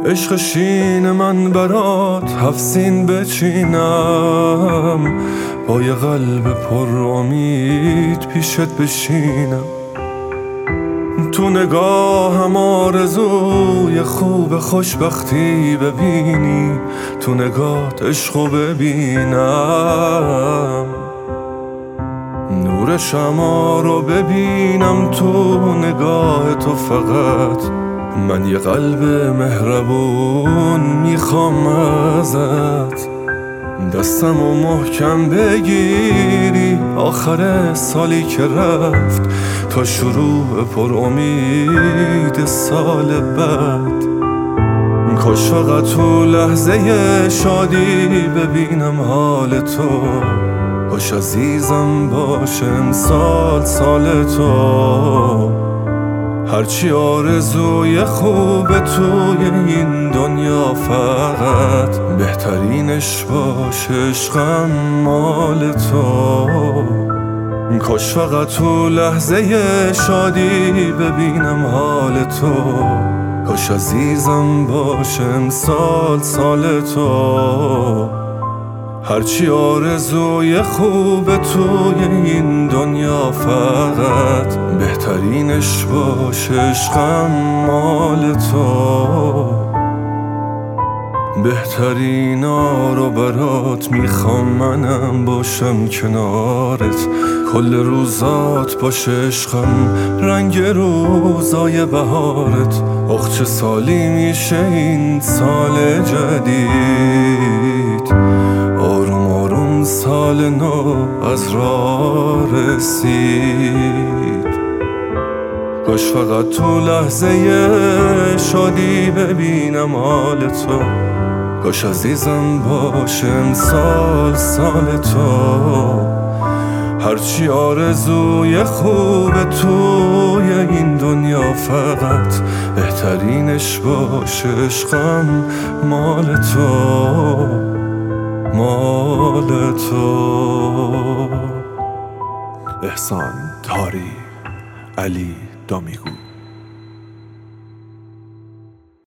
عشق شین من برات 7 سین بچینم، با یه قلب پر امید پیشت بشینم. تو نگاهم آرزوی خوب خوشبختی ببینی، تو نگات عشقو ببینم. نور شمع رو ببینم تو نگاه تو، فقط من یه قلب مهربون میخوام ازت. دستم و محکم بگیری آخر سالی که رفت، تا شروع پر امید سال بعد. کاش فقط تو لحظه شادی ببینم حال تو، کاش عزیزم باشه امسال سال تو. هرچی آرزوی خوب توی این دنیا، فقط بهترینش باشه عشقم مال تو. کاش فقط تو لحظه شادی ببینم حال تو، کاش عزیزم باشه امسال سال تو. هرچی آرزوی خوب توی این دنیا، فقط بهترینش باشه عشقم مال تو. بهترینا رو برات میخوام منم باشم کنارت، کل روزات باشه عشقم رنگ روزای بهارت. چه سالی میشه این سال جدید، آروم آروم سال نو از راه رسید. کاش فقط تو لحظه شادی ببینم حال تو، کاش عزیزم باشه امسال سال تو. هرچی آرزوی خوب توی این دنیا، فقط بهترینش باشه عشقم مال تو، مال تو. احسان تاری، علی دامیگو.